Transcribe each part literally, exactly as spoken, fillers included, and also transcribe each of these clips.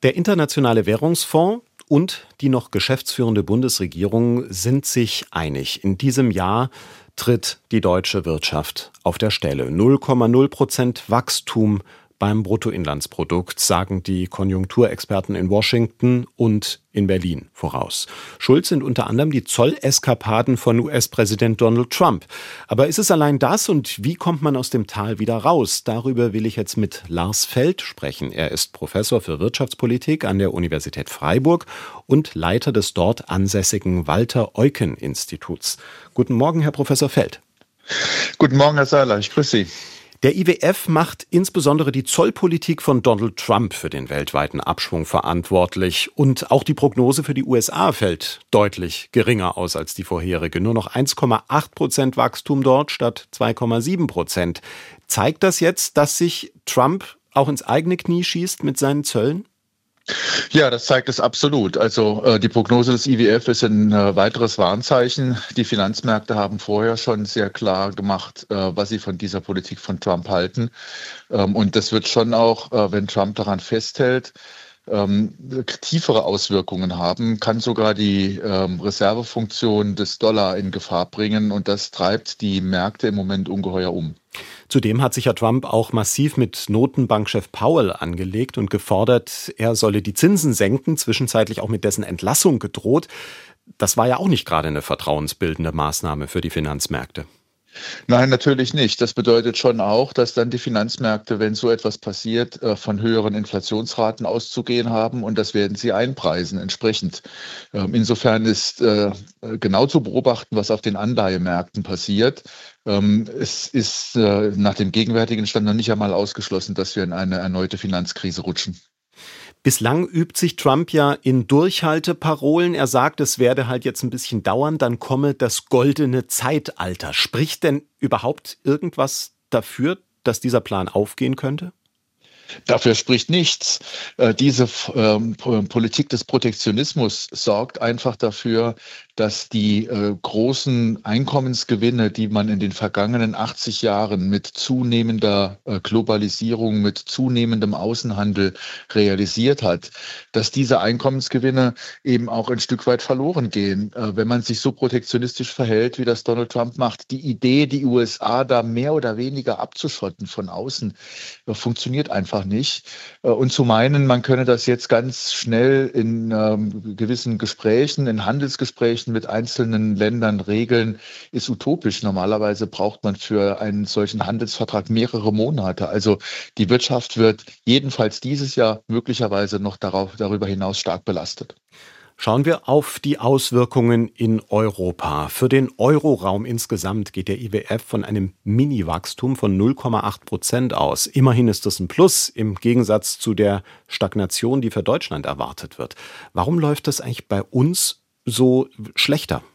Der Internationale Währungsfonds und die noch geschäftsführende Bundesregierung sind sich einig. In diesem Jahr tritt die deutsche Wirtschaft auf der Stelle. null Komma null Prozent Wachstum beim Bruttoinlandsprodukt, sagen die Konjunkturexperten in Washington und in Berlin voraus. Schuld sind unter anderem die Zolleskapaden von U S-Präsident Donald Trump. Aber ist es allein das und wie kommt man aus dem Tal wieder raus? Darüber will ich jetzt mit Lars Feld sprechen. Er ist Professor für Wirtschaftspolitik an der Universität Freiburg und Leiter des dort ansässigen Walter-Eucken-Instituts. Guten Morgen, Herr Professor Feld. Guten Morgen, Herr Seiler. Ich grüße Sie. Der I W F macht insbesondere die Zollpolitik von Donald Trump für den weltweiten Abschwung verantwortlich. Und auch die Prognose für die U S A fällt deutlich geringer aus als die vorherige. Nur noch eins Komma acht Prozent Wachstum dort statt zwei Komma sieben Prozent. Zeigt das jetzt, dass sich Trump auch ins eigene Knie schießt mit seinen Zöllen? Ja, das zeigt es absolut. Also äh, die Prognose des I W F ist ein äh, weiteres Warnzeichen. Die Finanzmärkte haben vorher schon sehr klar gemacht, äh, was sie von dieser Politik von Trump halten. Ähm, und das wird schon auch, äh, wenn Trump daran festhält, ähm, tiefere Auswirkungen haben, kann sogar die ähm, Reservefunktion des Dollar in Gefahr bringen. Und das treibt die Märkte im Moment ungeheuer um. Zudem hat sich ja Trump auch massiv mit Notenbankchef Powell angelegt und gefordert, er solle die Zinsen senken, zwischenzeitlich auch mit dessen Entlassung gedroht. Das war ja auch nicht gerade eine vertrauensbildende Maßnahme für die Finanzmärkte. Nein, natürlich nicht. Das bedeutet schon auch, dass dann die Finanzmärkte, wenn so etwas passiert, von höheren Inflationsraten auszugehen haben und das werden sie einpreisen entsprechend. Insofern ist genau zu beobachten, was auf den Anleihemärkten passiert. Es ist nach dem gegenwärtigen Stand noch nicht einmal ausgeschlossen, dass wir in eine erneute Finanzkrise rutschen. Bislang übt sich Trump ja in Durchhalteparolen. Er sagt, es werde halt jetzt ein bisschen dauern, dann komme das goldene Zeitalter. Spricht denn überhaupt irgendwas dafür, dass dieser Plan aufgehen könnte? Dafür spricht nichts. Diese ähm, Politik des Protektionismus sorgt einfach dafür, dass die äh, großen Einkommensgewinne, die man in den vergangenen achtzig Jahren mit zunehmender äh, Globalisierung, mit zunehmendem Außenhandel realisiert hat, dass diese Einkommensgewinne eben auch ein Stück weit verloren gehen, äh, wenn man sich so protektionistisch verhält, wie das Donald Trump macht. Die Idee, die U S A da mehr oder weniger abzuschotten von außen, äh, funktioniert einfach nicht. Äh, und zu meinen, man könne das jetzt ganz schnell in ähm, gewissen Gesprächen, in Handelsgesprächen mit einzelnen Ländern regeln, ist utopisch. Normalerweise braucht man für einen solchen Handelsvertrag mehrere Monate. Also die Wirtschaft wird jedenfalls dieses Jahr möglicherweise noch darauf, darüber hinaus stark belastet. Schauen wir auf die Auswirkungen in Europa. Für den Euroraum insgesamt geht der I W F von einem Mini-Wachstum von null Komma acht Prozent aus. Immerhin ist das ein Plus im Gegensatz zu der Stagnation, die für Deutschland erwartet wird. Warum läuft das eigentlich bei uns so schlechter?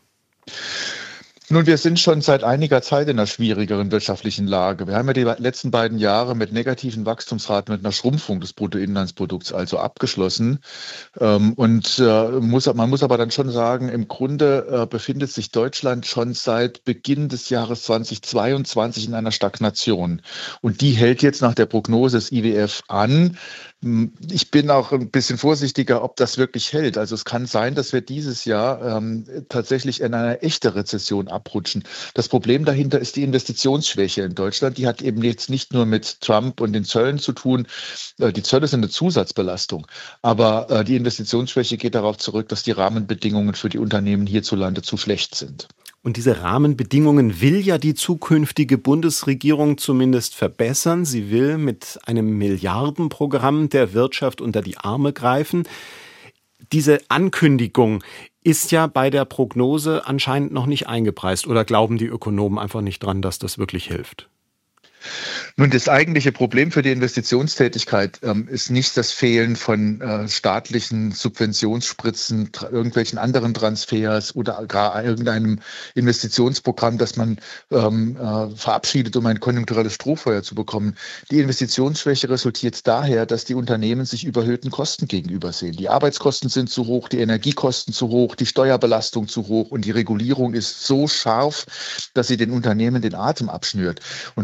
Nun, wir sind schon seit einiger Zeit in einer schwierigeren wirtschaftlichen Lage. Wir haben ja die letzten beiden Jahre mit negativen Wachstumsraten, mit einer Schrumpfung des Bruttoinlandsprodukts also abgeschlossen. Und man muss aber dann schon sagen, im Grunde befindet sich Deutschland schon seit Beginn des Jahres zweitausendzweiundzwanzig in einer Stagnation. Und die hält jetzt nach der Prognose des I W F an. Ich bin auch ein bisschen vorsichtiger, ob das wirklich hält. Also es kann sein, dass wir dieses Jahr ähm, tatsächlich in eine echte Rezession abrutschen. Das Problem dahinter ist die Investitionsschwäche in Deutschland. Die hat eben jetzt nicht nur mit Trump und den Zöllen zu tun. Äh, die Zölle sind eine Zusatzbelastung. Aber äh, die Investitionsschwäche geht darauf zurück, dass die Rahmenbedingungen für die Unternehmen hierzulande zu schlecht sind. Und diese Rahmenbedingungen will ja die zukünftige Bundesregierung zumindest verbessern. Sie will mit einem Milliardenprogramm der Wirtschaft unter die Arme greifen. Diese Ankündigung ist ja bei der Prognose anscheinend noch nicht eingepreist. Oder glauben die Ökonomen einfach nicht dran, dass das wirklich hilft? Nun, das eigentliche Problem für die Investitionstätigkeit ähm, ist nicht das Fehlen von äh, staatlichen Subventionsspritzen, tra- irgendwelchen anderen Transfers oder gar irgendeinem Investitionsprogramm, das man ähm, äh, verabschiedet, um ein konjunkturelles Strohfeuer zu bekommen. Die Investitionsschwäche resultiert daher, dass die Unternehmen sich überhöhten Kosten gegenübersehen. Die Arbeitskosten sind zu hoch, die Energiekosten zu hoch, die Steuerbelastung zu hoch und die Regulierung ist so scharf, dass sie den Unternehmen den Atem abschnürt. Und wenn man da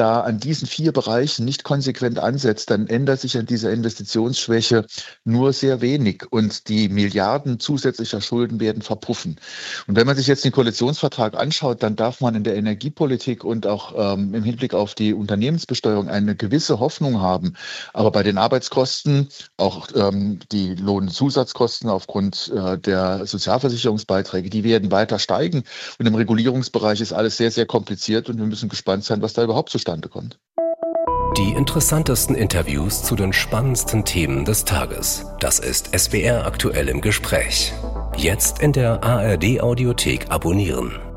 da an diesen vier Bereichen nicht konsequent ansetzt, dann ändert sich an dieser Investitionsschwäche nur sehr wenig und die Milliarden zusätzlicher Schulden werden verpuffen. Und wenn man sich jetzt den Koalitionsvertrag anschaut, dann darf man in der Energiepolitik und auch ähm, im Hinblick auf die Unternehmensbesteuerung eine gewisse Hoffnung haben. Aber bei den Arbeitskosten, auch ähm, die Lohnzusatzkosten aufgrund äh, der Sozialversicherungsbeiträge, die werden weiter steigen. Und im Regulierungsbereich ist alles sehr, sehr kompliziert und wir müssen gespannt sein, was da überhaupt zustande kommt. Die interessantesten Interviews zu den spannendsten Themen des Tages. Das ist S W R aktuell im Gespräch. Jetzt in der A R D Audiothek abonnieren.